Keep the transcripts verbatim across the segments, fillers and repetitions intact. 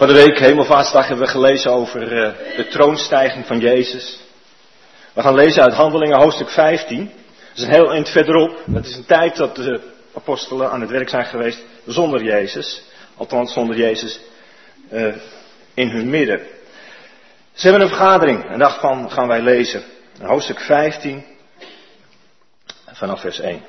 Van de week, Hemelvaartsdag, hebben we gelezen over uh, de troonstijging van Jezus. We gaan lezen uit Handelingen hoofdstuk vijftien. Dat is een heel eind verderop. Het is een tijd dat de apostelen aan het werk zijn geweest zonder Jezus. Althans zonder Jezus uh, in hun midden. Ze hebben een vergadering en daarvan gaan wij lezen. Hoofdstuk vijftien, vanaf vers één.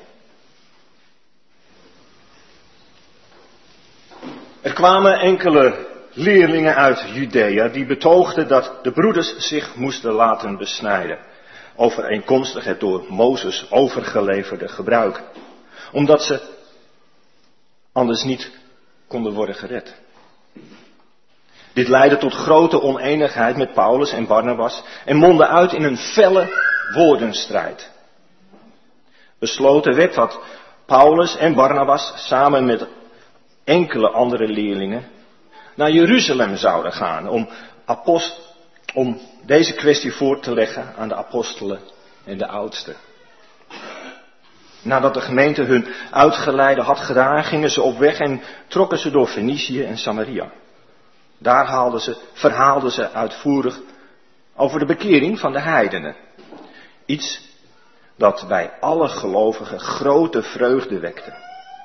Er kwamen enkele leerlingen uit Judea die betoogden dat de broeders zich moesten laten besnijden, overeenkomstig het door Mozes overgeleverde gebruik, omdat ze anders niet konden worden gered. Dit leidde tot grote oneenigheid met Paulus en Barnabas en mondde uit in een felle woordenstrijd. Besloten werd dat Paulus en Barnabas samen met enkele andere leerlingen naar Jeruzalem zouden gaan om, apost, om deze kwestie voor te leggen aan de apostelen en de oudsten. Nadat de gemeente hun uitgeleide had gedaan, gingen ze op weg en trokken ze door Fenicië en Samaria. Daar haalden ze, verhaalden ze uitvoerig over de bekering van de heidenen. Iets dat bij alle gelovigen grote vreugde wekte.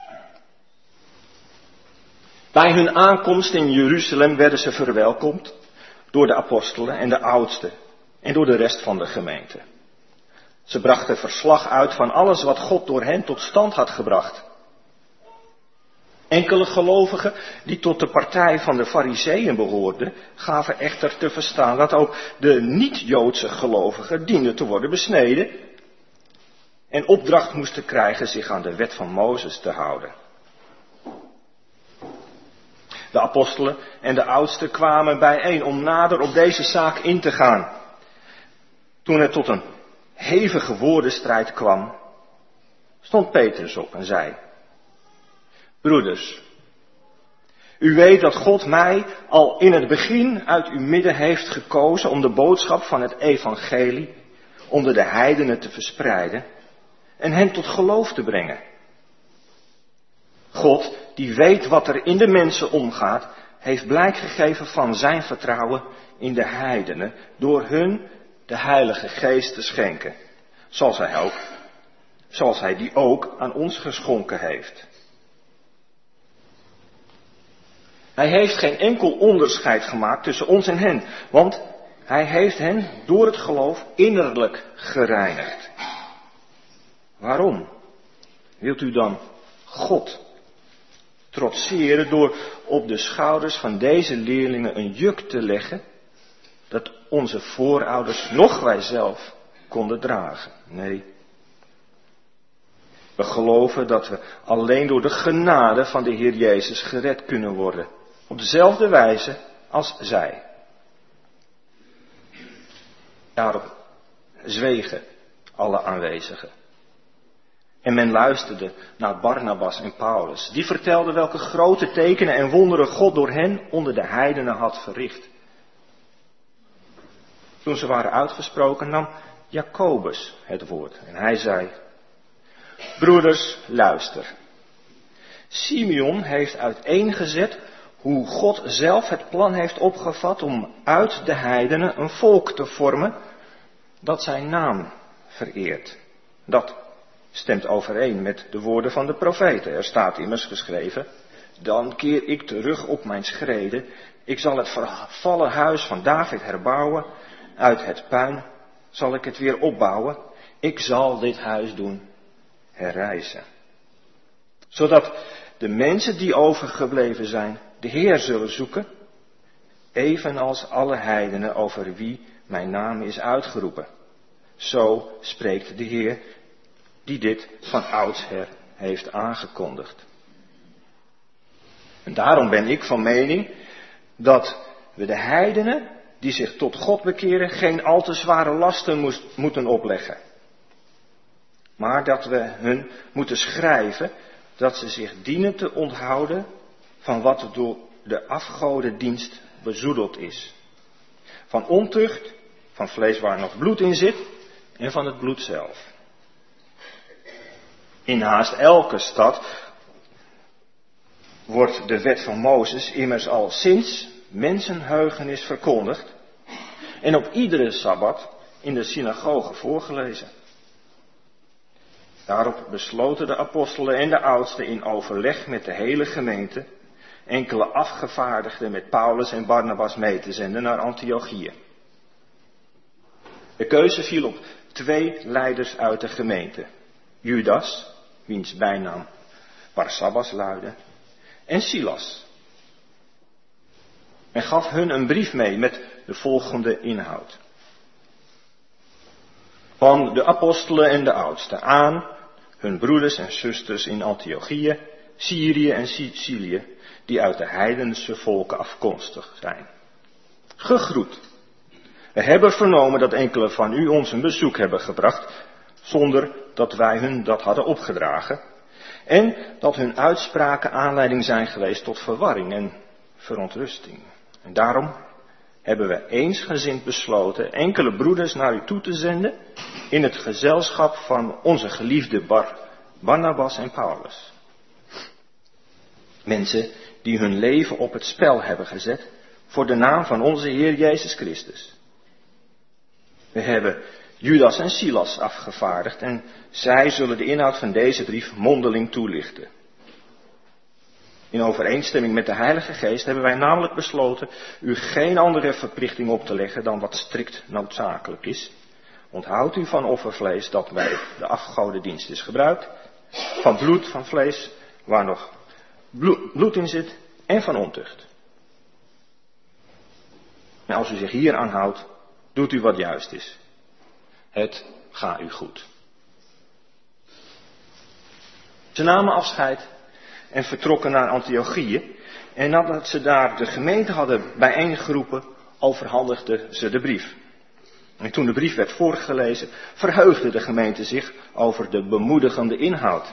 Bij hun aankomst in Jeruzalem werden ze verwelkomd door de apostelen en de oudsten en door de rest van de gemeente. Ze brachten verslag uit van alles wat God door hen tot stand had gebracht. Enkele gelovigen die tot de partij van de Farizeeën behoorden, gaven echter te verstaan dat ook de niet-Joodse gelovigen dienden te worden besneden en opdracht moesten krijgen zich aan de wet van Mozes te houden. De apostelen en de oudsten kwamen bijeen om nader op deze zaak in te gaan. Toen het tot een hevige woordenstrijd kwam, stond Petrus op en zei: Broeders, u weet dat God mij al in het begin uit uw midden heeft gekozen om de boodschap van het evangelie onder de heidenen te verspreiden en hen tot geloof te brengen. God, die weet wat er in de mensen omgaat, heeft blijk gegeven van zijn vertrouwen in de heidenen door hun de Heilige Geest te schenken, zoals hij, ook, zoals hij die ook aan ons geschonken heeft. Hij heeft geen enkel onderscheid gemaakt tussen ons en hen, want hij heeft hen door het geloof innerlijk gereinigd. Waarom wilt u dan God trotseren door op de schouders van deze leerlingen een juk te leggen dat onze voorouders, noch wij zelf, konden dragen? Nee. We geloven dat we alleen door de genade van de Heer Jezus gered kunnen worden, op dezelfde wijze als zij. Daarop zwegen alle aanwezigen. En men luisterde naar Barnabas en Paulus. Die vertelden welke grote tekenen en wonderen God door hen onder de heidenen had verricht. Toen ze waren uitgesproken, nam Jacobus het woord. En hij zei: Broeders, luister. Simeon heeft uiteengezet hoe God zelf het plan heeft opgevat om uit de heidenen een volk te vormen dat zijn naam vereert. Dat stemt overeen met de woorden van de profeten. Er staat immers geschreven: Dan keer ik terug op mijn schreden. Ik zal het vervallen huis van David herbouwen. Uit het puin zal ik het weer opbouwen. Ik zal dit huis doen herrijzen. Zodat de mensen die overgebleven zijn de Heer zullen zoeken, evenals alle heidenen over wie mijn naam is uitgeroepen. Zo spreekt de Heer, die dit van oudsher heeft aangekondigd. En daarom ben ik van mening dat we de heidenen die zich tot God bekeren geen al te zware lasten moest, moeten opleggen. Maar dat we hun moeten schrijven dat ze zich dienen te onthouden van wat door de afgodendienst bezoedeld is. Van ontucht, van vlees waar nog bloed in zit en van het bloed zelf. In haast elke stad wordt de wet van Mozes immers al sinds mensenheugenis verkondigd en op iedere sabbat in de synagoge voorgelezen. Daarop besloten de apostelen en de oudsten in overleg met de hele gemeente enkele afgevaardigden met Paulus en Barnabas mee te zenden naar Antiochië. De keuze viel op twee leiders uit de gemeente. Judas, wiens bijnaam Barsabbas luidde, en Silas. En gaf hun een brief mee met de volgende inhoud. Van de apostelen en de oudsten aan hun broeders en zusters in Antiochië, Syrië en Sicilië, die uit de heidense volken afkomstig zijn. Gegroet. We hebben vernomen dat enkele van u ons een bezoek hebben gebracht, zonder dat wij hun dat hadden opgedragen, en dat hun uitspraken aanleiding zijn geweest tot verwarring en verontrusting. En daarom hebben we eensgezind besloten enkele broeders naar u toe te zenden in het gezelschap van onze geliefde Bar, Barnabas en Paulus. Mensen die hun leven op het spel hebben gezet voor de naam van onze Heer Jezus Christus. We hebben Judas en Silas afgevaardigd en zij zullen de inhoud van deze brief mondeling toelichten. In overeenstemming met de Heilige Geest hebben wij namelijk besloten u geen andere verplichting op te leggen dan wat strikt noodzakelijk is. Onthoud u van offervlees dat bij de afgodendienst is gebruikt, van bloed van vlees waar nog bloed in zit en van ontucht. En als u zich hier aanhoudt, doet u wat juist is. Het gaat u goed. Ze namen afscheid en vertrokken naar Antiochië. En nadat ze daar de gemeente hadden bijeengeroepen, overhandigden ze de brief. En toen de brief werd voorgelezen, verheugde de gemeente zich over de bemoedigende inhoud.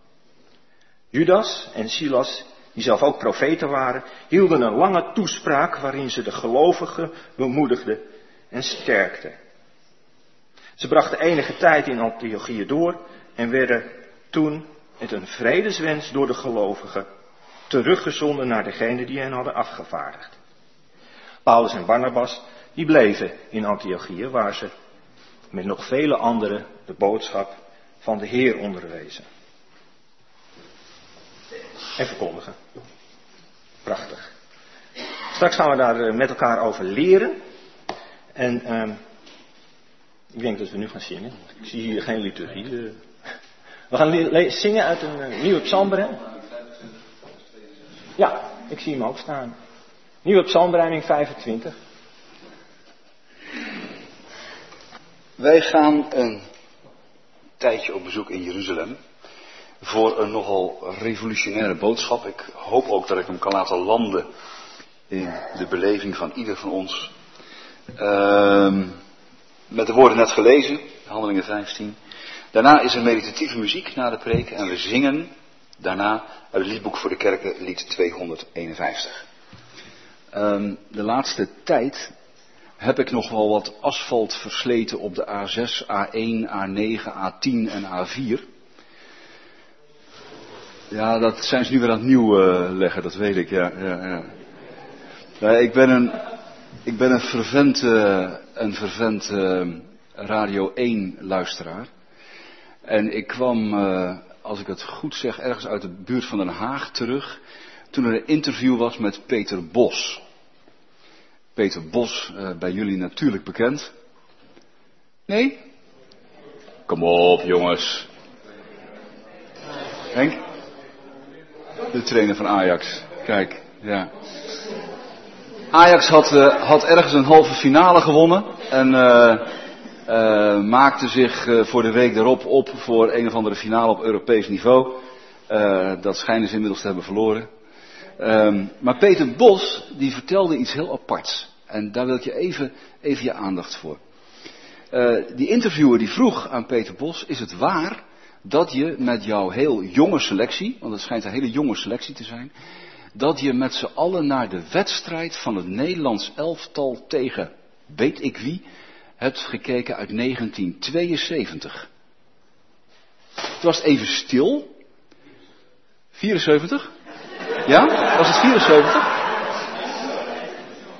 Judas en Silas, die zelf ook profeten waren, hielden een lange toespraak waarin ze de gelovigen bemoedigden en sterkten. Ze brachten enige tijd in Antiochië door en werden toen met een vredeswens door de gelovigen teruggezonden naar degene die hen hadden afgevaardigd. Paulus en Barnabas, die bleven in Antiochië, waar ze met nog vele anderen de boodschap van de Heer onderwezen. En verkondigen. Prachtig. Straks gaan we daar met elkaar over leren. En uh, ik denk dat we nu gaan zingen. Ik zie hier geen liturgie. Uh. We gaan le- zingen uit een uh, nieuwe psalmberijming. Ja, ik zie hem ook staan. Nieuwe psalmberijming vijfentwintig. Wij gaan een tijdje op bezoek in Jeruzalem voor een nogal revolutionaire boodschap. Ik hoop ook dat ik hem kan laten landen in de beleving van ieder van ons. Uh, met de woorden net gelezen, Handelingen vijftien. Daarna is er meditatieve muziek na de preek en we zingen daarna uit het liedboek voor de kerken lied tweehonderdeenenvijftig. Uh, de laatste tijd heb ik nog wel wat asfalt versleten op de A zes, A één, A negen, A tien en A vier. Ja, dat zijn ze nu weer aan het nieuw uh, leggen, dat weet ik, ja. ja, ja. ja ik ben een, ik ben een fervent, uh, een fervent uh, Radio één luisteraar. En ik kwam, uh, als ik het goed zeg, ergens uit de buurt van Den Haag terug, toen er een interview was met Peter Bos. Peter Bos, uh, bij jullie natuurlijk bekend. Nee? Kom op, jongens. Henk? De trainer van Ajax. Kijk, ja. Ajax had, uh, had ergens een halve finale gewonnen. En uh, uh, maakte zich uh, voor de week daarop op voor een of andere finale op Europees niveau. Uh, dat schijnen ze inmiddels te hebben verloren. Um, maar Peter Bos, die vertelde iets heel aparts. En daar wil ik je even, even je aandacht voor. Uh, die interviewer die vroeg aan Peter Bos, is het waar dat je met jouw heel jonge selectie, want het schijnt een hele jonge selectie te zijn, dat je met z'n allen naar de wedstrijd van het Nederlands elftal tegen, weet ik wie, hebt gekeken uit negentien tweeënzeventig. Het was even stil. vierenzeventig? Ja? Was het vierenzeventig?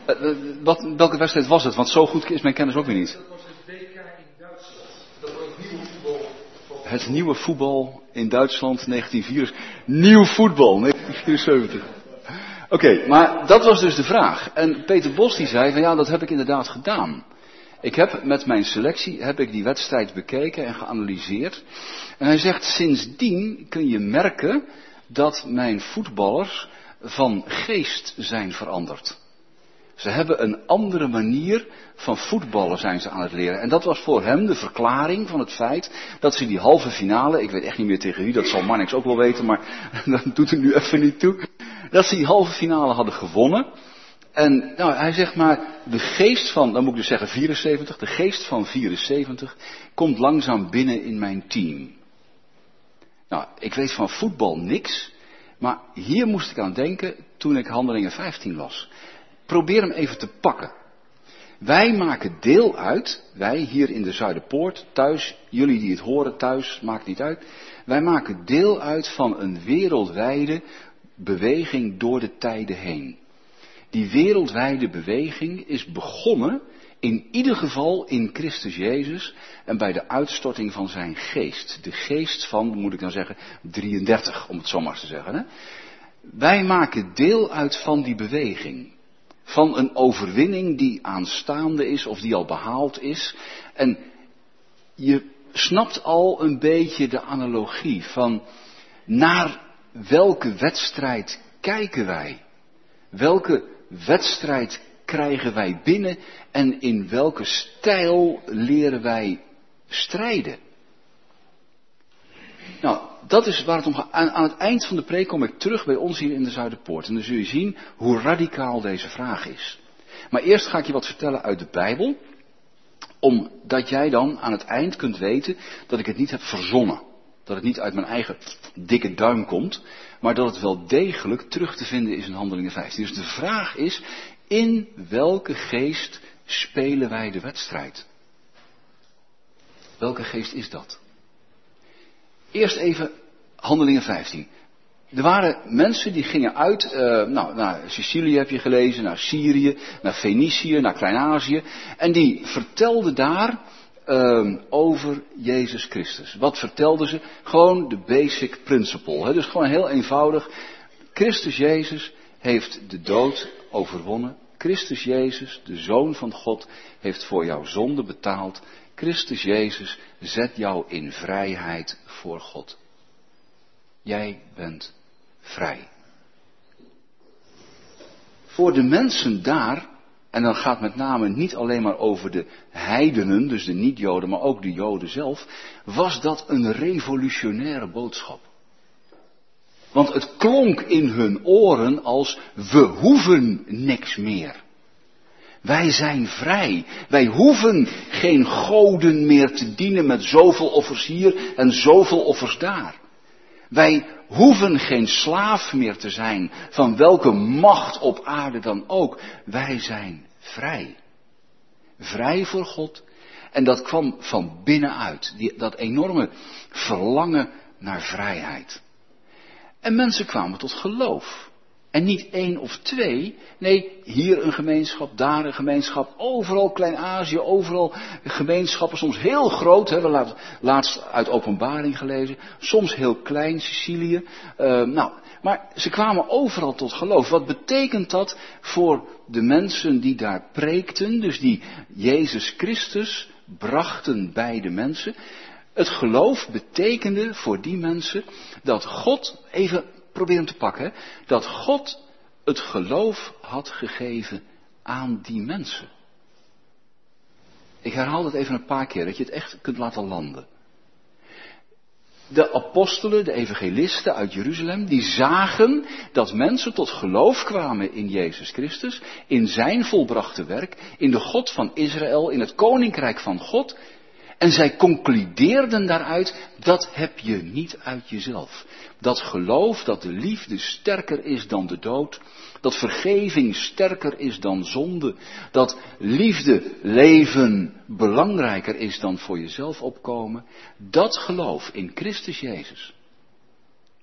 Uh, wat, welke wedstrijd was het? Want zo goed is mijn kennis ook weer niet. Dat was het W K in Duitsland. Dat was het nieuwe voetbal. Het nieuwe voetbal in Duitsland negentien vierenzeventig. Nieuw voetbal negentien vierenzeventig. Oké, okay, maar dat was dus de vraag. En Peter Bos die zei van ja, dat heb ik inderdaad gedaan. Ik heb met mijn selectie heb ik die wedstrijd bekeken en geanalyseerd. En hij zegt sindsdien kun je merken dat mijn voetballers van geest zijn veranderd. Ze hebben een andere manier van voetballen zijn ze aan het leren. En dat was voor hem de verklaring van het feit dat ze die halve finale, ik weet echt niet meer tegen wie, dat zal Marnix ook wel weten, maar dat doet er nu even niet toe. Dat ze die halve finale hadden gewonnen. En nou, hij zegt maar, de geest van, dan moet ik dus zeggen vierenzeventig, de geest van vierenzeventig komt langzaam binnen in mijn team. Nou, ik weet van voetbal niks, maar hier moest ik aan denken toen ik Handelingen vijftien las. Probeer hem even te pakken. Wij maken deel uit, wij hier in de Zuiderpoort, thuis, jullie die het horen thuis, maakt niet uit. Wij maken deel uit van een wereldwijde beweging door de tijden heen. Die wereldwijde beweging is begonnen, in ieder geval in Christus Jezus en bij de uitstorting van zijn geest. De geest van, moet ik dan zeggen, drieëndertig, om het zo maar eens te zeggen. Hè? Wij maken deel uit van die beweging. Van een overwinning die aanstaande is of die al behaald is. En je snapt al een beetje de analogie van naar welke wedstrijd kijken wij? Welke wedstrijd krijgen wij binnen en in welke stijl leren wij strijden? Nou, dat is waar het om gaat. Aan, aan het eind van de preek kom ik terug bij ons hier in de Zuiderpoort. En dan zul je zien hoe radicaal deze vraag is. Maar eerst ga ik je wat vertellen uit de Bijbel. Omdat jij dan aan het eind kunt weten dat ik het niet heb verzonnen. Dat het niet uit mijn eigen dikke duim komt. Maar dat het wel degelijk terug te vinden is in Handelingen vijftien. Dus de vraag is, in welke geest spelen wij de wedstrijd? Welke geest is dat? Eerst even Handelingen vijftien. Er waren mensen die gingen uit, uh, nou, naar Sicilië heb je gelezen, naar Syrië, naar Fenicië, naar Klein-Azië. En die vertelden daar uh, over Jezus Christus. Wat vertelden ze? Gewoon de basic principle. Hè? Dus gewoon heel eenvoudig. Christus Jezus heeft de dood overwonnen. Christus Jezus, de Zoon van God, heeft voor jouw zonde betaald. Christus Jezus zet jou in vrijheid voor God. Jij bent vrij. Voor de mensen daar, en dan gaat met name niet alleen maar over de heidenen, dus de niet-Joden, maar ook de Joden zelf, was dat een revolutionaire boodschap. Want het klonk in hun oren als, we hoeven niks meer. Wij zijn vrij. Wij hoeven geen goden meer te dienen met zoveel offers hier en zoveel offers daar. Wij hoeven geen slaaf meer te zijn van welke macht op aarde dan ook. Wij zijn vrij. Vrij voor God. En dat kwam van binnenuit. Die, dat enorme verlangen naar vrijheid. En mensen kwamen tot geloof. En niet één of twee, nee, hier een gemeenschap, daar een gemeenschap, overal Klein-Azië, overal gemeenschappen, soms heel groot, hebben we laatst uit Openbaring gelezen, soms heel klein, Sicilië. Uh, nou, maar ze kwamen overal tot geloof. Wat betekent dat voor de mensen die daar preekten, dus die Jezus Christus brachten bij de mensen? Het geloof betekende voor die mensen dat God, even probeer hem te pakken, hè, dat God het geloof had gegeven aan die mensen. Ik herhaal dat even een paar keer, dat je het echt kunt laten landen. De apostelen, de evangelisten uit Jeruzalem, die zagen dat mensen tot geloof kwamen in Jezus Christus, in zijn volbrachte werk, in de God van Israël, in het koninkrijk van God. En zij concludeerden daaruit, dat heb je niet uit jezelf. Dat geloof, dat de liefde sterker is dan de dood. Dat vergeving sterker is dan zonde. Dat liefde, leven belangrijker is dan voor jezelf opkomen. Dat geloof in Christus Jezus.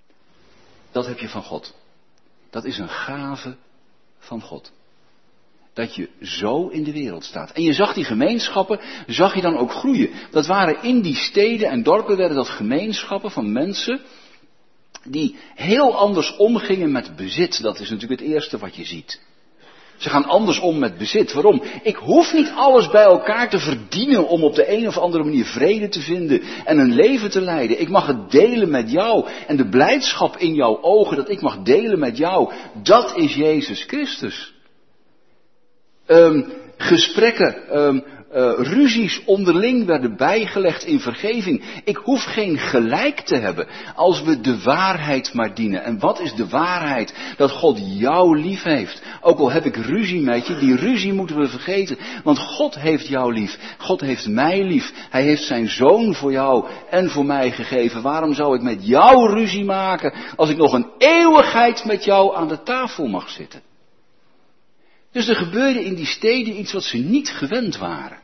Dat heb je van God. Dat is een gave van God. dat je zo in de wereld staat. En je zag die gemeenschappen, zag je dan ook groeien. Dat waren in die steden en dorpen werden dat gemeenschappen van mensen die heel anders omgingen met bezit. Dat is natuurlijk het eerste wat je ziet. Ze gaan anders om met bezit. Waarom? Ik hoef niet alles bij elkaar te verdienen om op de een of andere manier vrede te vinden en een leven te leiden. Ik mag het delen met jou. En de blijdschap in jouw ogen dat ik mag delen met jou, dat is Jezus Christus. Um, gesprekken, um, uh, ruzies onderling werden bijgelegd in vergeving. Ik hoef geen gelijk te hebben als we de waarheid maar dienen. En wat is de waarheid? Dat God jou lief heeft. Ook al heb ik ruzie met je, die ruzie moeten we vergeten. Want God heeft jou lief. God heeft mij lief. Hij heeft zijn zoon voor jou en voor mij gegeven. Waarom zou ik met jou ruzie maken als ik nog een eeuwigheid met jou aan de tafel mag zitten? Dus er gebeurde in die steden iets wat ze niet gewend waren.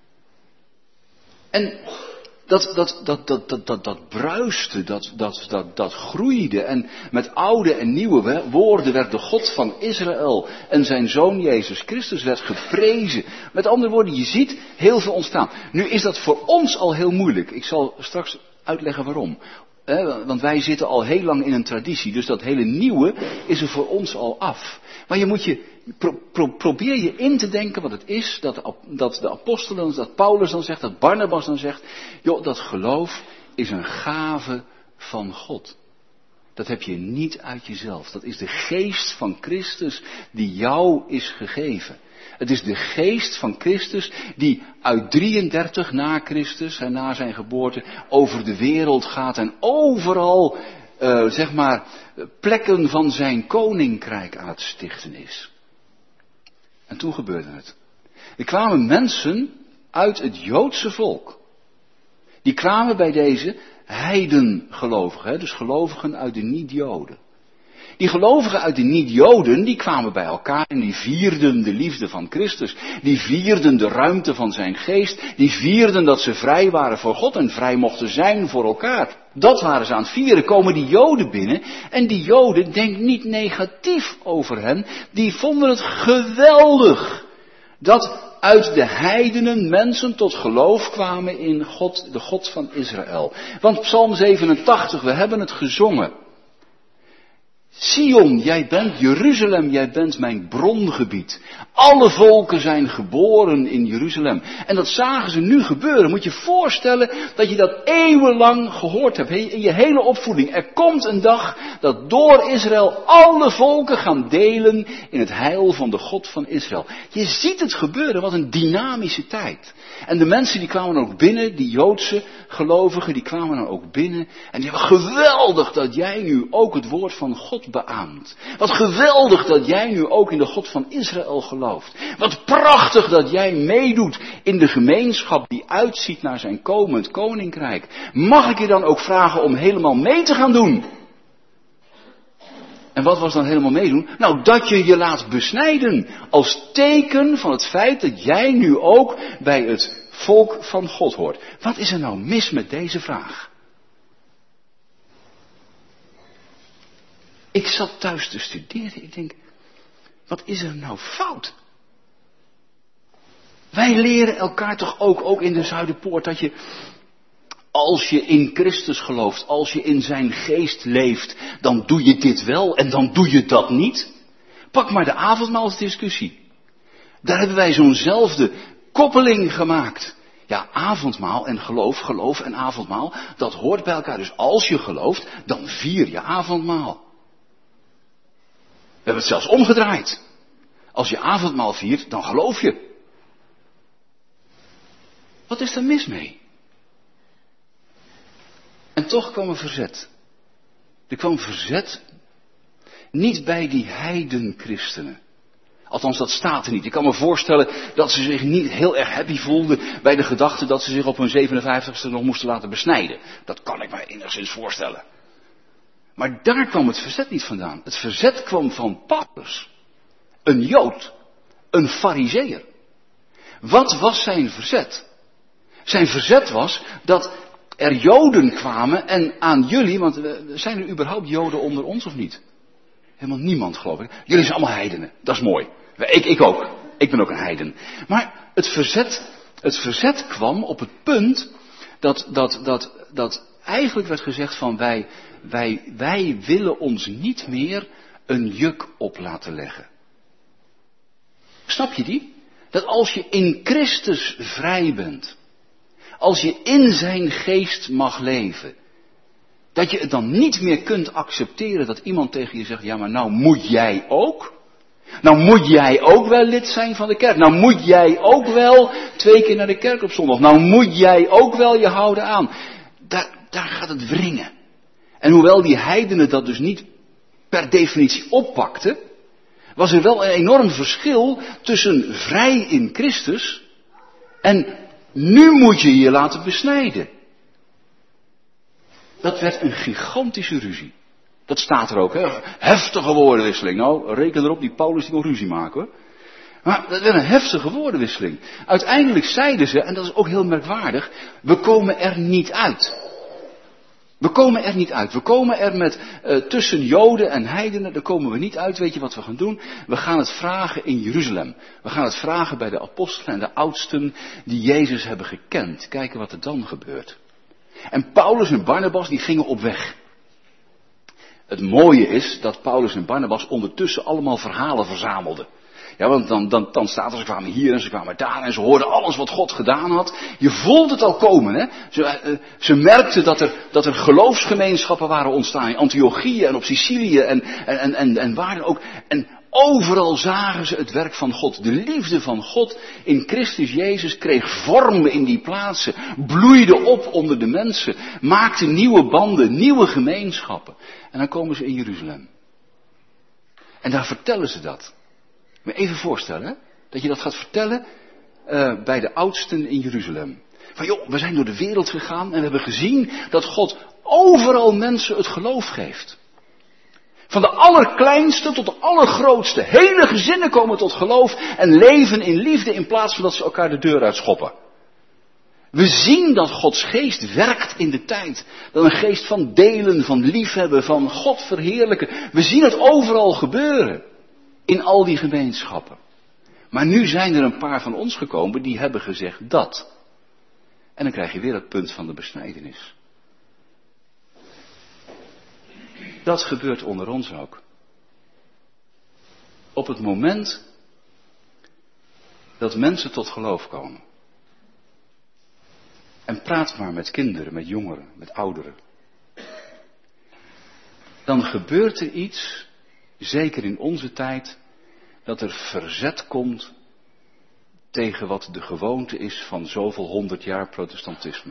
En dat, dat, dat, dat, dat, dat, dat bruiste, dat, dat, dat, dat groeide. En met oude en nieuwe woorden werd de God van Israël en zijn zoon Jezus Christus werd geprezen. Met andere woorden, je ziet heel veel ontstaan. Nu is dat voor ons al heel moeilijk. Ik zal straks uitleggen waarom. Want wij zitten al heel lang in een traditie, dus dat hele nieuwe is er voor ons al af. Maar je moet je, pro, pro, probeer je in te denken wat het is dat de, dat de apostelen, dat Paulus dan zegt, dat Barnabas dan zegt. Joh, dat geloof is een gave van God. Dat heb je niet uit jezelf. Dat is de geest van Christus die jou is gegeven. Het is de geest van Christus die uit drieëndertig na Christus en na zijn geboorte over de wereld gaat en overal, uh, zeg maar, plekken van zijn koninkrijk aan het stichten is. En toen gebeurde het. Er kwamen mensen uit het Joodse volk. Die kwamen bij deze heidengelovigen, dus gelovigen uit de niet-Joden. Die gelovigen uit de niet-Joden, die kwamen bij elkaar en die vierden de liefde van Christus. Die vierden de ruimte van zijn geest. Die vierden dat ze vrij waren voor God en vrij mochten zijn voor elkaar. Dat waren ze aan het vieren. Komen die Joden binnen en die Joden, denk niet negatief over hen, die vonden het geweldig dat uit de heidenen mensen tot geloof kwamen in God, de God van Israël. Want Psalm zevenentachtig, we hebben het gezongen. Sion, jij bent Jeruzalem, jij bent mijn brongebied. Alle volken zijn geboren in Jeruzalem. En dat zagen ze nu gebeuren. Moet je je voorstellen dat je dat eeuwenlang gehoord hebt. In je hele opvoeding. Er komt een dag dat door Israël alle volken gaan delen in het heil van de God van Israël. Je ziet het gebeuren, wat een dynamische tijd. En de mensen die kwamen ook binnen, die Joodse gelovigen, die kwamen dan ook binnen. En die hebben geweldig dat jij nu ook het woord van God beaamt. Wat geweldig dat jij nu ook in de God van Israël gelooft. Wat prachtig dat jij meedoet in de gemeenschap die uitziet naar zijn komend koninkrijk. Mag ik je dan ook vragen om helemaal mee te gaan doen? En wat was dan helemaal meedoen? Nou, dat je je laat besnijden. Als teken van het feit dat jij nu ook bij het volk van God hoort. Wat is er nou mis met deze vraag? Ik zat thuis te studeren. Ik denk, wat is er nou fout? Wij leren elkaar toch ook, ook in de Zuiderpoort, dat je, als je in Christus gelooft, als je in zijn geest leeft, dan doe je dit wel en dan doe je dat niet. Pak maar de avondmaalsdiscussie. Daar hebben wij zo'nzelfde koppeling gemaakt. Ja, avondmaal en geloof, geloof en avondmaal, dat hoort bij elkaar. Dus als je gelooft, dan vier je avondmaal. We hebben het zelfs omgedraaid. Als je avondmaal viert, dan geloof je. Wat is er mis mee? En toch kwam er verzet. Er kwam verzet niet bij die heidenchristenen. Althans, dat staat er niet. Ik kan me voorstellen dat ze zich niet heel erg happy voelden bij de gedachte dat ze zich op hun zevenenvijftigste nog moesten laten besnijden. Dat kan ik me enigszins voorstellen. Maar daar kwam het verzet niet vandaan. Het verzet kwam van Paulus. Een Jood. Een Farizeeër. Wat was zijn verzet? Zijn verzet was dat er Joden kwamen en aan jullie, want zijn er überhaupt Joden onder ons of niet? Helemaal niemand, geloof ik. Jullie zijn allemaal heidenen. Dat is mooi. Ik, ik ook. Ik ben ook een heiden. Maar het verzet, het verzet kwam op het punt dat, dat, dat, dat eigenlijk werd gezegd van wij, wij, wij willen ons niet meer een juk op laten leggen. Snap je die? Dat als je in Christus vrij bent, als je in zijn geest mag leven, dat je het dan niet meer kunt accepteren dat iemand tegen je zegt, ja maar nou moet jij ook? Nou moet jij ook wel lid zijn van de kerk. Nou moet jij ook wel twee keer naar de kerk op zondag. Nou moet jij ook wel je houden aan. Daar, daar gaat het wringen. En hoewel die heidenen dat dus niet per definitie oppakten, was er wel een enorm verschil tussen vrij in Christus en nu moet je je laten besnijden. Dat werd een gigantische ruzie. Dat staat er ook, hè. Heftige woordenwisseling. Nou, reken erop, die Paulus die wil ruzie maken, hoor. Maar dat werd een heftige woordenwisseling. Uiteindelijk zeiden ze, en dat is ook heel merkwaardig, we komen er niet uit. We komen er niet uit. We komen er met, uh, tussen Joden en heidenen, daar komen we niet uit. Weet je wat we gaan doen? We gaan het vragen in Jeruzalem. We gaan het vragen bij de apostelen en de oudsten die Jezus hebben gekend. Kijken wat er dan gebeurt. En Paulus en Barnabas die gingen op weg. Het mooie is dat Paulus en Barnabas ondertussen allemaal verhalen verzamelden. Ja, want dan, dan, dan staat er, ze kwamen hier en ze kwamen daar en ze hoorden alles wat God gedaan had. Je voelt het al komen, hè. Ze, uh, ze merkten dat er, dat er geloofsgemeenschappen waren ontstaan in Antiochië en op Sicilië en, en, en, en, en waar dan ook. En overal zagen ze het werk van God. De liefde van God in Christus Jezus kreeg vorm in die plaatsen, bloeide op onder de mensen, maakte nieuwe banden, nieuwe gemeenschappen. En dan komen ze in Jeruzalem. En daar vertellen ze dat. Moet je even voorstellen, hè? Dat je dat gaat vertellen uh, bij de oudsten in Jeruzalem. Van joh, we zijn door de wereld gegaan en we hebben gezien dat God overal mensen het geloof geeft. Van de allerkleinste tot de allergrootste. Hele gezinnen komen tot geloof en leven in liefde in plaats van dat ze elkaar de deur uitschoppen. We zien dat Gods geest werkt in de tijd. Dat een geest van delen, van liefhebben, van God verheerlijken. We zien het overal gebeuren. In al die gemeenschappen. Maar nu zijn er een paar van ons gekomen die hebben gezegd dat. En dan krijg je weer het punt van de besnijdenis. Dat gebeurt onder ons ook. Op het moment dat mensen tot geloof komen. En praat maar met kinderen, met jongeren, met ouderen. Dan gebeurt er iets, zeker in onze tijd, dat er verzet komt tegen wat de gewoonte is van zoveel honderd jaar protestantisme.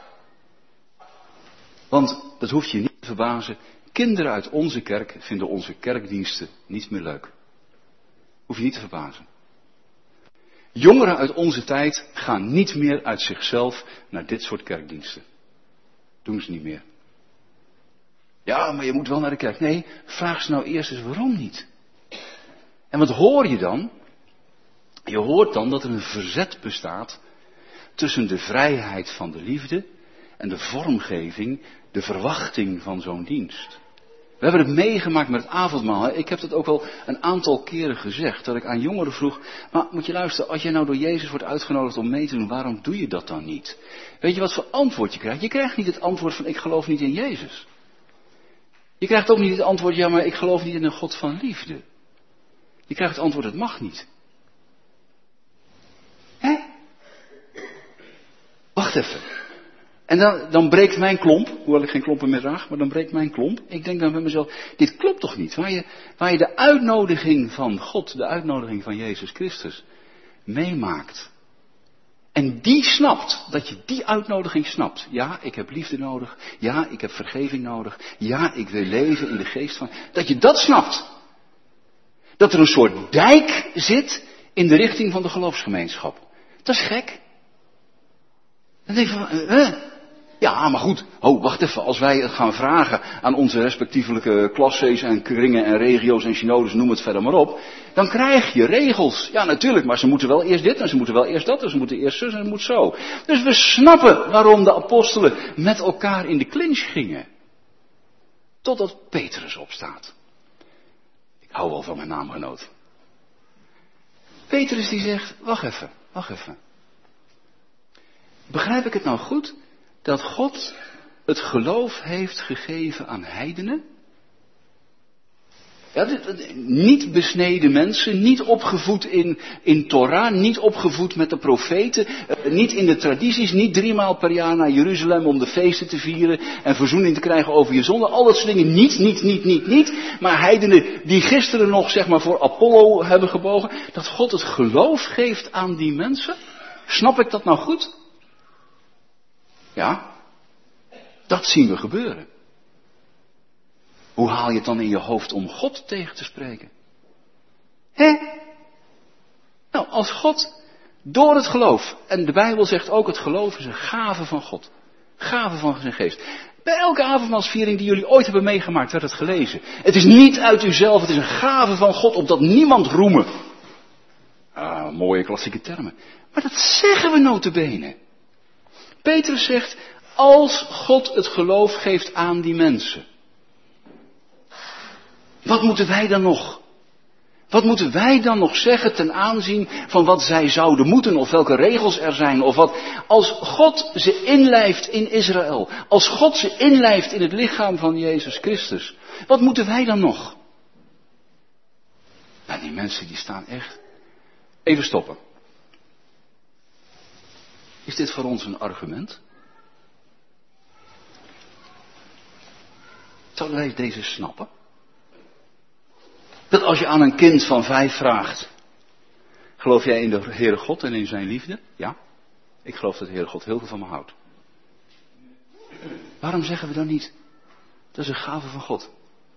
Want, dat hoeft je niet te verbazen, kinderen uit onze kerk vinden onze kerkdiensten niet meer leuk. Hoef je niet te verbazen. Jongeren uit onze tijd gaan niet meer uit zichzelf naar dit soort kerkdiensten. Doen ze niet meer. Ja, maar je moet wel naar de kerk. Nee, vraag ze nou eerst eens waarom niet. En wat hoor je dan? Je hoort dan dat er een verzet bestaat tussen de vrijheid van de liefde en de vormgeving, de verwachting van zo'n dienst. We hebben het meegemaakt met het avondmaal. Ik heb dat ook wel een aantal keren gezegd. Dat ik aan jongeren vroeg, maar moet je luisteren, als jij nou door Jezus wordt uitgenodigd om mee te doen, waarom doe je dat dan niet? Weet je wat voor antwoord je krijgt? Je krijgt niet het antwoord van ik geloof niet in Jezus. Je krijgt ook niet het antwoord, ja maar ik geloof niet in een God van liefde. Je krijgt het antwoord, het mag niet. Hè? Wacht even. En dan, dan breekt mijn klomp, hoewel ik geen klompen meer draag, maar dan breekt mijn klomp. Ik denk dan bij mezelf, dit klopt toch niet? Waar je, waar je de uitnodiging van God, de uitnodiging van Jezus Christus, meemaakt. En die snapt, dat je die uitnodiging snapt. Ja, ik heb liefde nodig. Ja, ik heb vergeving nodig. Ja, ik wil leven in de geest van... Dat je dat snapt. Dat er een soort dijk zit in de richting van de geloofsgemeenschap. Dat is gek. Dan denk je van, eh, ja, maar goed, oh, wacht even, als wij het gaan vragen aan onze respectievelijke klasse's en kringen en regio's en synodes, noem het verder maar op, dan krijg je regels. Ja, natuurlijk, maar ze moeten wel eerst dit en ze moeten wel eerst dat en ze moeten eerst zus en het moet zo. Dus we snappen waarom de apostelen met elkaar in de clinch gingen. Totdat Petrus opstaat. Ik hou wel van mijn naamgenoot. Petrus die zegt, wacht even, wacht even. Begrijp ik het nou goed dat God het geloof heeft gegeven aan heidenen? Ja, niet besneden mensen, niet opgevoed in, in Torah, niet opgevoed met de profeten, niet in de tradities, niet driemaal per jaar naar Jeruzalem om de feesten te vieren en verzoening te krijgen over je zonde. Al dat soort dingen niet, niet, niet, niet, niet. Maar heidenen die gisteren nog zeg maar voor Apollo hebben gebogen, dat God het geloof geeft aan die mensen. Snap ik dat nou goed? Ja, dat zien we gebeuren. Hoe haal je het dan in je hoofd om God tegen te spreken? Hè? Nou, als God door het geloof, en de Bijbel zegt ook het geloof is een gave van God. Gave van zijn geest. Bij elke avondmaalsviering die jullie ooit hebben meegemaakt werd het gelezen. Het is niet uit uzelf, het is een gave van God, opdat niemand roemen. Ah, mooie klassieke termen. Maar dat zeggen we nota bene. Petrus zegt, als God het geloof geeft aan die mensen. Wat moeten wij dan nog? Wat moeten wij dan nog zeggen ten aanzien van wat zij zouden moeten, of welke regels er zijn, of wat? Als God ze inlijft in Israël, als God ze inlijft in het lichaam van Jezus Christus, wat moeten wij dan nog? Nou, die mensen die staan echt. Even stoppen. Is dit voor ons een argument? Zouden wij deze snappen? Dat als je aan een kind van vijf vraagt, geloof jij in de Heere God en in zijn liefde? Ja, ik geloof dat de Heere God heel veel van me houdt. Waarom zeggen we dan niet, dat is een gave van God?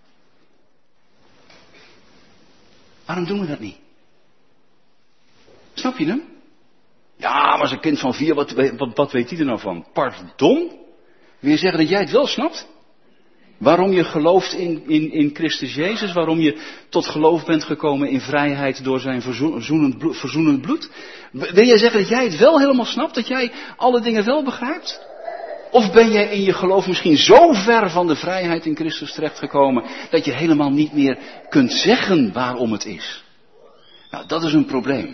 Waarom doen we dat niet? Snap je hem? Ja, maar zo'n kind van vier, wat, wat, wat weet hij er nou van? Pardon? Wil je zeggen dat jij het wel snapt? Waarom je gelooft in, in, in Christus Jezus, waarom je tot geloof bent gekomen in vrijheid door zijn verzoenend bloed, verzoenend bloed. Wil jij zeggen dat jij het wel helemaal snapt, dat jij alle dingen wel begrijpt? Of ben jij in je geloof misschien zo ver van de vrijheid in Christus terechtgekomen, dat je helemaal niet meer kunt zeggen waarom het is? Nou, dat is een probleem.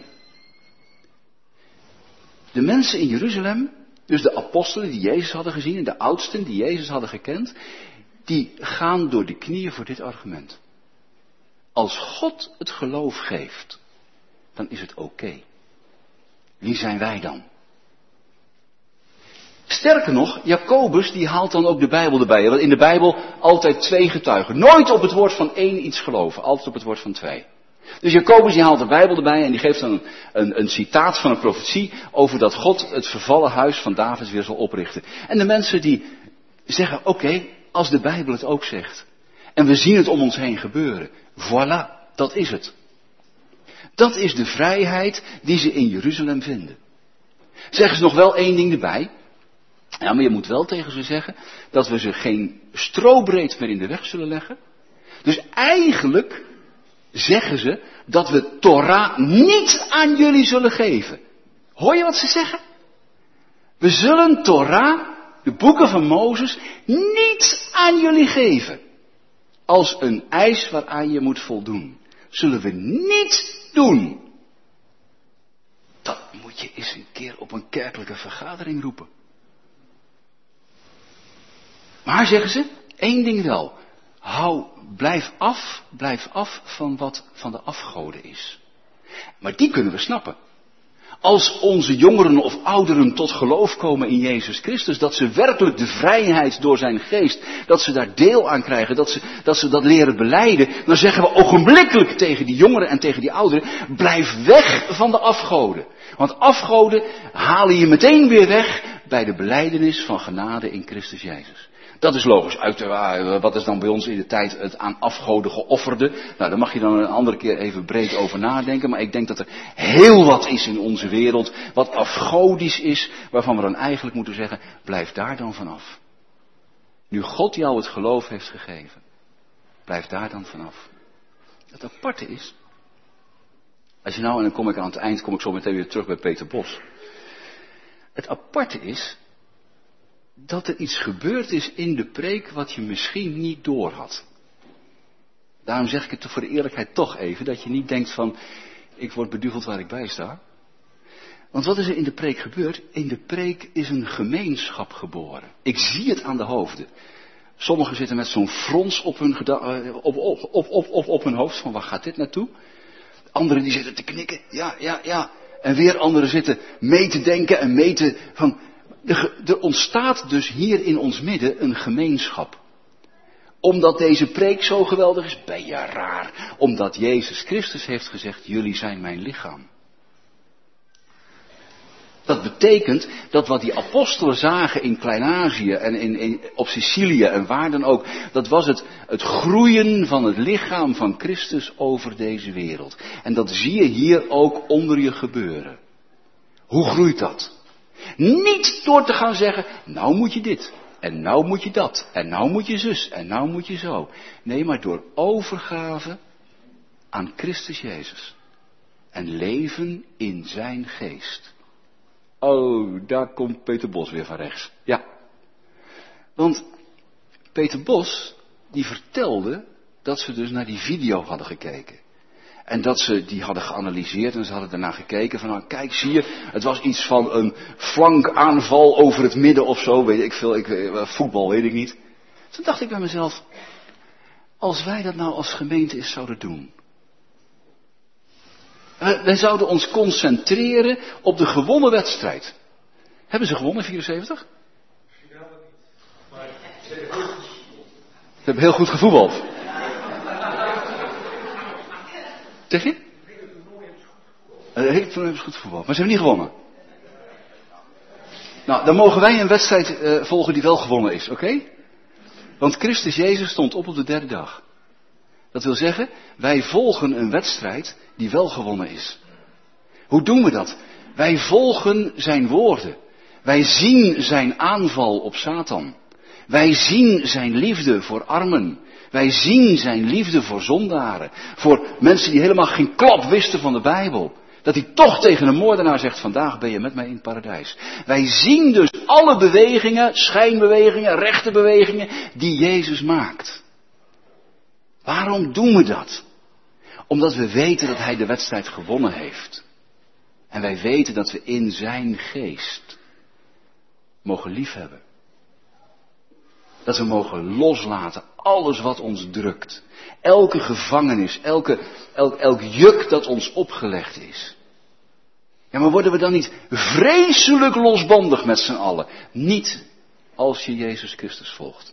De mensen in Jeruzalem, dus de apostelen die Jezus hadden gezien en de oudsten die Jezus hadden gekend, die gaan door de knieën voor dit argument. Als God het geloof geeft, dan is het oké. Okay. Wie zijn wij dan? Sterker nog, Jacobus die haalt dan ook de Bijbel erbij. Want in de Bijbel altijd twee getuigen. Nooit op het woord van één iets geloven, altijd op het woord van twee. Dus Jacobus die haalt de Bijbel erbij en die geeft dan een, een, een citaat van een profetie over dat God het vervallen huis van David weer zal oprichten. En de mensen die zeggen, oké, okay, als de Bijbel het ook zegt. En we zien het om ons heen gebeuren. Voilà, dat is het. Dat is de vrijheid die ze in Jeruzalem vinden. Zeggen ze nog wel één ding erbij. Ja, maar je moet wel tegen ze zeggen dat we ze geen strobreed meer in de weg zullen leggen. Dus eigenlijk zeggen ze dat we Torah niet aan jullie zullen geven. Hoor je wat ze zeggen? We zullen Torah, de boeken van Mozes, niet aan jullie geven. Als een eis waaraan je moet voldoen. Zullen we niet doen. Dat moet je eens een keer op een kerkelijke vergadering roepen. Maar zeggen ze, één ding wel. Hou, blijf af, blijf af van wat van de afgoden is. Maar die kunnen we snappen. Als onze jongeren of ouderen tot geloof komen in Jezus Christus, dat ze werkelijk de vrijheid door zijn geest, dat ze daar deel aan krijgen, dat ze dat, ze dat leren belijden, dan zeggen we ogenblikkelijk tegen die jongeren en tegen die ouderen, blijf weg van de afgoden. Want afgoden halen je meteen weer weg bij de belijdenis van genade in Christus Jezus. Dat is logisch. Uit, uh, wat is dan bij ons in de tijd het aan afgoden geofferde? Nou, daar mag je dan een andere keer even breed over nadenken. Maar ik denk dat er heel wat is in onze wereld wat afgodisch is, waarvan we dan eigenlijk moeten zeggen, blijf daar dan vanaf. Nu God jou het geloof heeft gegeven, blijf daar dan vanaf. Het aparte is, als je nou, en dan kom ik aan het eind, kom ik zo meteen weer terug bij Peter Bos. Het aparte is, dat er iets gebeurd is in de preek wat je misschien niet doorhad. Daarom zeg ik het voor de eerlijkheid toch even, dat je niet denkt van, Ik word beduveld waar ik bij sta. Want wat is er in de preek gebeurd? In de preek is een gemeenschap geboren. Ik zie het aan de hoofden. Sommigen zitten met zo'n frons op hun, geda- op, op, op, op, op, op hun hoofd, van waar gaat dit naartoe? Anderen die zitten te knikken, ja, ja, ja. En weer anderen zitten mee te denken en mee te... Van, er, er ontstaat dus hier in ons midden een gemeenschap. Omdat deze preek zo geweldig is, ben je raar. Omdat Jezus Christus heeft gezegd, jullie zijn mijn lichaam. Dat betekent dat wat die apostelen zagen in Klein-Azië en in, in, op Sicilië en waar dan ook, dat was het, het groeien van het lichaam van Christus over deze wereld. En dat zie je hier ook onder je gebeuren. Hoe groeit dat? Niet door te gaan zeggen, nou moet je dit, en nou moet je dat, en nou moet je zus, en nou moet je zo. Nee, maar door overgave aan Christus Jezus. En leven in zijn geest. Oh, daar komt Peter Bos weer van rechts. Ja. Want Peter Bos, die vertelde dat ze dus naar die video hadden gekeken. En dat ze die hadden geanalyseerd en ze hadden daarna gekeken van, nou kijk, zie je, het was iets van een flankaanval over het midden of zo, weet ik veel, ik, voetbal weet ik niet. Toen dacht ik bij mezelf, als wij dat nou als gemeente eens zouden doen. Wij zouden ons concentreren op de gewonnen wedstrijd. Hebben ze gewonnen, vierenzeventig? Ze hebben heel goed gevoetbald. Zeg je? Een hele toernooi hebben ze goed gevoetbald, maar ze hebben niet gewonnen. Nou, dan mogen wij een wedstrijd uh, volgen die wel gewonnen is, oké? Okay? Want Christus Jezus stond op op de derde dag. Dat wil zeggen, wij volgen een wedstrijd die wel gewonnen is. Hoe doen we dat? Wij volgen zijn woorden. Wij zien zijn aanval op Satan. Wij zien zijn liefde voor armen. Wij zien zijn liefde voor zondaren. Voor mensen die helemaal geen klap wisten van de Bijbel. Dat hij toch tegen een moordenaar zegt, vandaag ben je met mij in het paradijs. Wij zien dus alle bewegingen, schijnbewegingen, rechte bewegingen die Jezus maakt. Waarom doen we dat? Omdat we weten dat hij de wedstrijd gewonnen heeft. En wij weten dat we in zijn geest mogen liefhebben. Dat we mogen loslaten alles wat ons drukt. Elke gevangenis, elke, elk, elk juk dat ons opgelegd is. Ja, maar worden we dan niet vreselijk losbandig met z'n allen? Niet als je Jezus Christus volgt.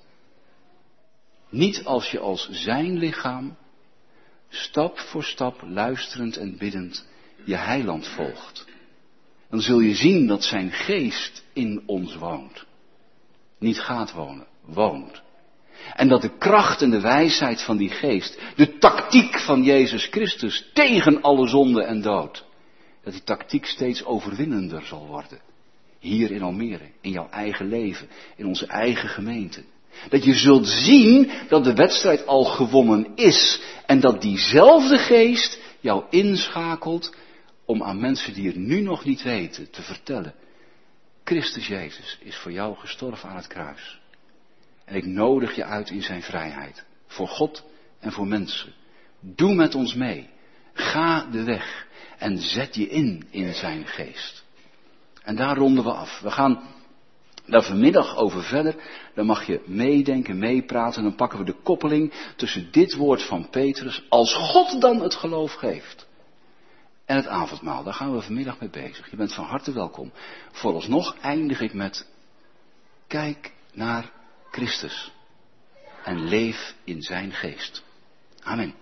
Niet als je als zijn lichaam, stap voor stap, luisterend en biddend, je heiland volgt. Dan zul je zien dat zijn geest in ons woont. Niet gaat wonen, woont. En dat de kracht en de wijsheid van die geest, de tactiek van Jezus Christus tegen alle zonde en dood, dat die tactiek steeds overwinnender zal worden. Hier in Almere, in jouw eigen leven, in onze eigen gemeente. Dat je zult zien dat de wedstrijd al gewonnen is. En dat diezelfde geest jou inschakelt om aan mensen die het nu nog niet weten te vertellen. Christus Jezus is voor jou gestorven aan het kruis. En ik nodig je uit in zijn vrijheid. Voor God en voor mensen. Doe met ons mee. Ga de weg. En zet je in in zijn geest. En daar ronden we af. We gaan daar vanmiddag over verder. Dan mag je meedenken, meepraten. Dan pakken we de koppeling tussen dit woord van Petrus. Als God dan het geloof geeft. En het avondmaal. Daar gaan we vanmiddag mee bezig. Je bent van harte welkom. Vooralsnog eindig ik met. Kijk naar Christus. En leef in zijn geest. Amen.